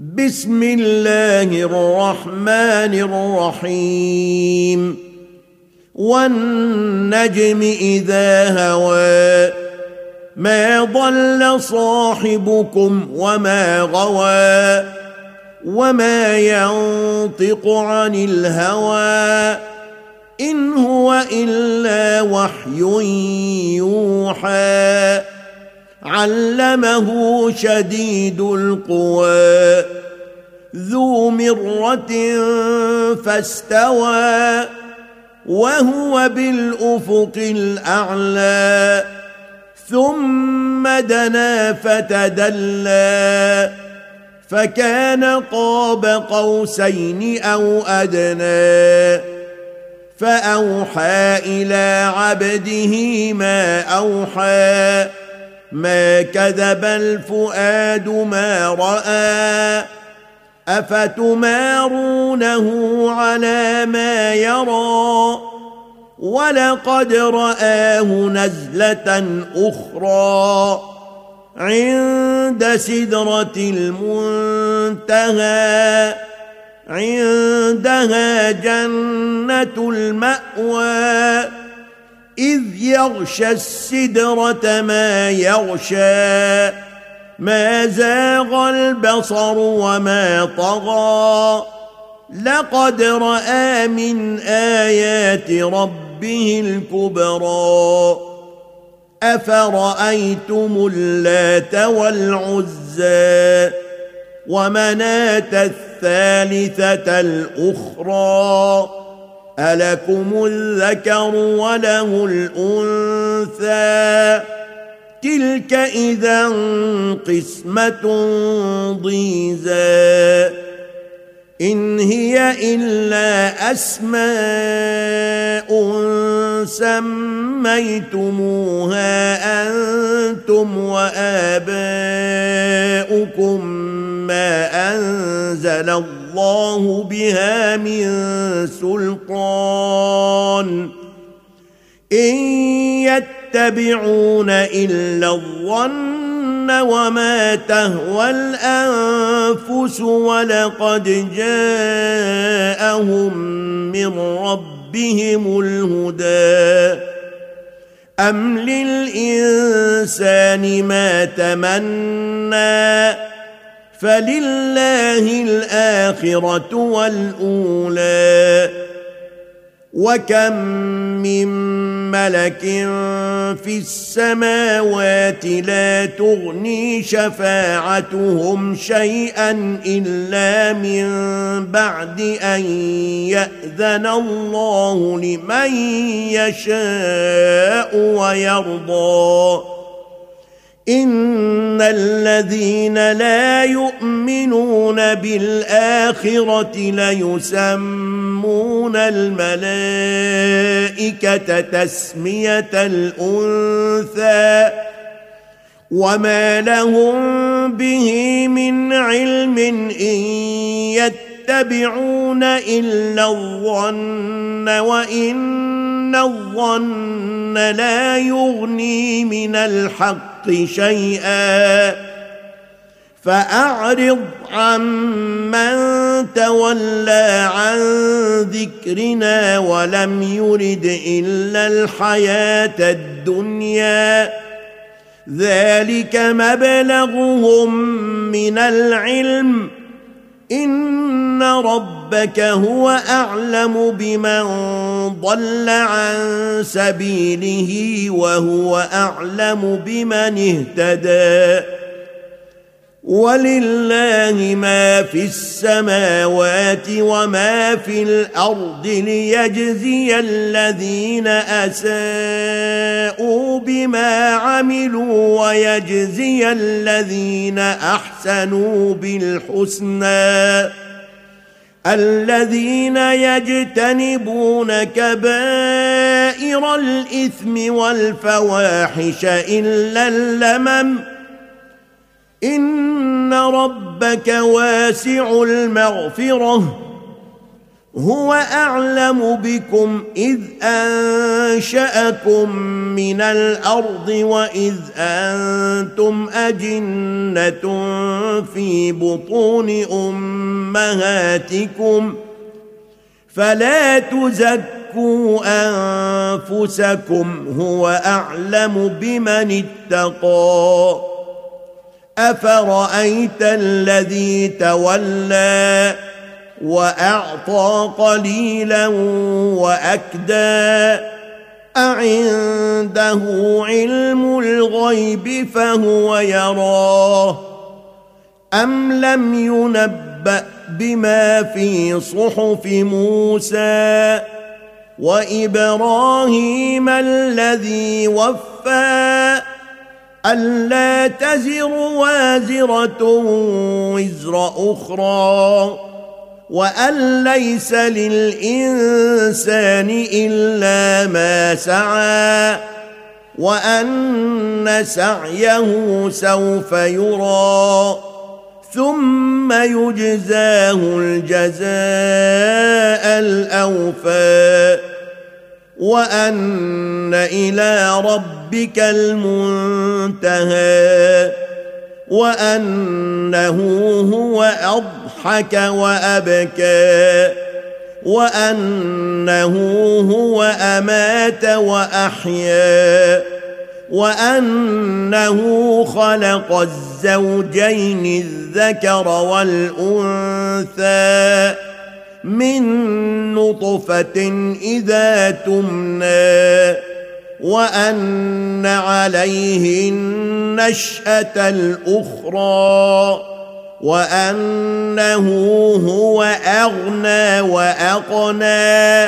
بسم الله الرحمن الرحيم والنجم إذا هوى ما ضل صاحبكم وما غوى وما ينطق عن الهوى إن هو إلا وحي يوحى علمه شديد القوى ذو مرة فاستوى وهو بالأفق الأعلى ثم دنا فتدلى فكان قاب قوسين أو أدنى فأوحى إلى عبده ما أوحى ما كذب الفؤاد ما رأى أفتمارونه على ما يرى ولقد رآه نزلة أخرى عند سدرة المنتهى عندها جنة المأوى إذ يغشى السدرة ما يغشى ما زاغ البصر وما طغى لقد رأى من آيات ربه الكبرى أفرأيتم اللات والعزى ومناة الثالثة الأخرى ألكم الذكر وله الأنثى تلك إذا قسمة ضيزى إن هي إلا أسماء سميتموها أنتم وآباؤكم ما أنزل الله بها من سلطان إن يتبعون إلا الظن وما تهوى الأنفس ولقد جاءهم من ربهم الهدى أم للإنسان ما تمنى فلله الآخرة والأولى وكم من ملك في السماوات لا تغني شفاعتهم شيئا إلا من بعد أن يأذن الله لمن يشاء ويرضى إن الذين لا يؤمنون بالآخرة ليسمون الملائكة تسمية الأنثى وما لهم به من علم إن يتبعون إلا الظن وإن الظن لا يغني من الحق شيئا فأعرض عمن تولى عن ذكرنا ولم يرد إلا الحياة الدنيا ذلك مبلغهم من العلم إن ربك هو أعلم بمن ضل عن سبيله وهو أعلم بمن اهتدى ولله ما في السماوات وما في الأرض ليجزي الذين أساءوا بما عملوا ويجزي الذين أحسنوا بالحسنى الذين يجتنبون كبائر الإثم والفواحش إلا اللمم إن ربك واسع المغفرة هو أعلم بكم إذ أنشأكم من الأرض وإذ أنتم أجنة في بطون أمهاتكم فلا تزكوا أنفسكم هو أعلم بمن اتقى أفرأيت الذي تولى وأعطى قليلا وأكدى أعنده علم الغيب فهو يراه أم لم ينبأ بما في صحف موسى وإبراهيم الذي وفى ألا تزر وازرة وزر أخرى وأن ليس للإنسان إلا ما سعى وأن سعيه سوف يرى ثم يجزاه الجزاء الأوفى وأن إلى ربك المنتهى وأنه هو أضحك وأبكى وأنه هو أمات وأحيا وأنه خلق الزوجين الذكر والأنثى من نطفة إذا تمنى وأن عليه النشأة الأخرى وأنه هو أغنى وأقنى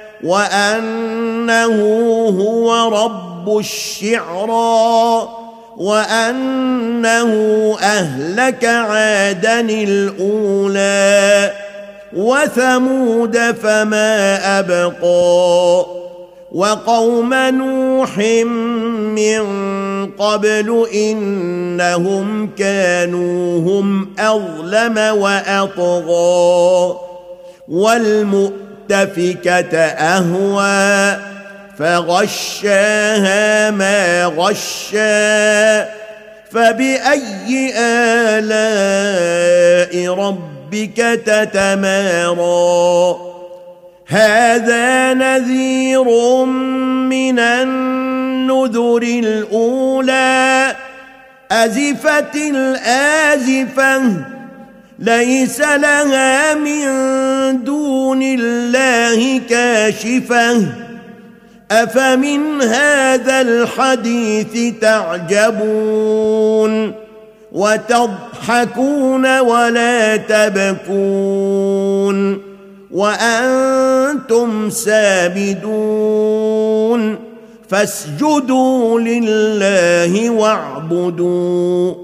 وأنه هو رب الشعرى وأنه أهلك عادا الأولى وثمود فما أبقى وقوم نوح من قبل إنهم كانوا هم أظلم وأطغى والمؤتفكة أهوى فغشاها ما غشا فبأي آلاء ربك تتمارى هذا نذير من النذر الأولى أزفت الآزفة ليس لها من دون الله كاشفة أفمن هذا الحديث تعجبون وتضحكون ولا تبكون وأنتم سامدون فاسجدوا لله واعبدوا